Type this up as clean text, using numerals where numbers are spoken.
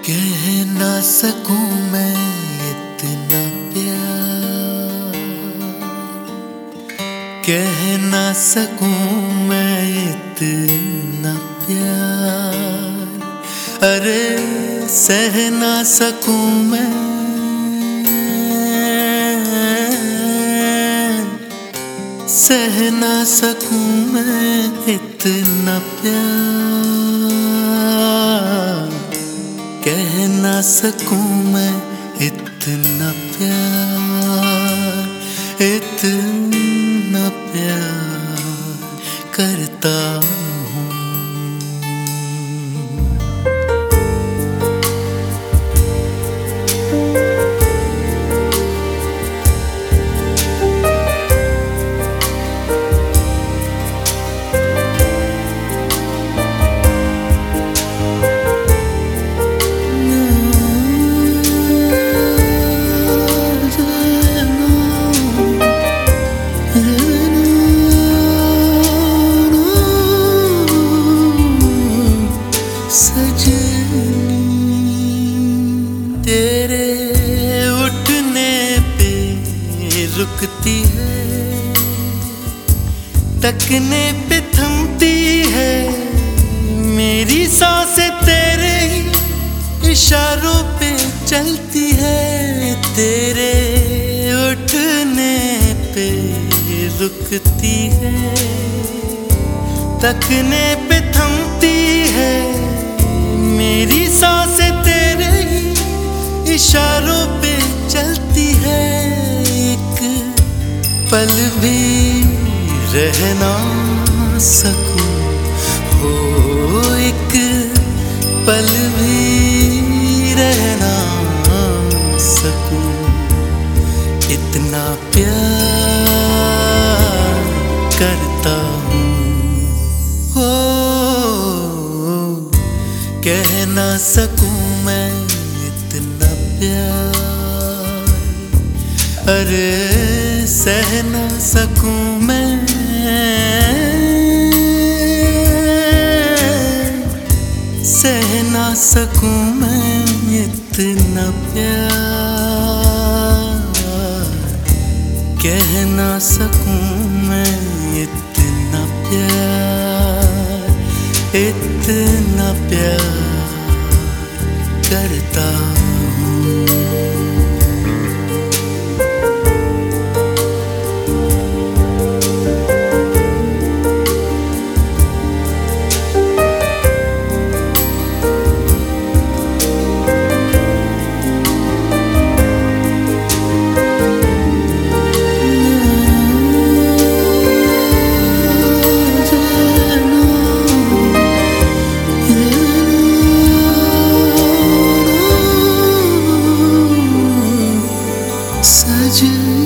कह ना सकूं मैं इतना प्यार, कह ना सकूं मैं इतना प्यार, अरे सह ना सकूं मैं, सह ना सकूं मैं इतना प्यार, कह ना सकूं मैं इतना प्यार, इतना प्यार करता हूँ। तेरे उठने पे रुकती है, तकने पे थमती है, मेरी सांसें तेरे इशारों पे चलती है। तेरे उठने पे रुकती है, तकने पे थमती है, मेरी सांसें तेरे इशारों पे चलती है। एक पल भी रह ना सकूं, हो एक पल भी रह ना सकूं, इतना प्यार करता हूँ। हो कह ना सकूं मैं इतना प्यार, अरे सह ना सकूं मैं, सह ना सकूं मैं इतना प्यार, कह ना सकूं मैं इतना प्यार, इतना प्यार करता हूँ। सजनी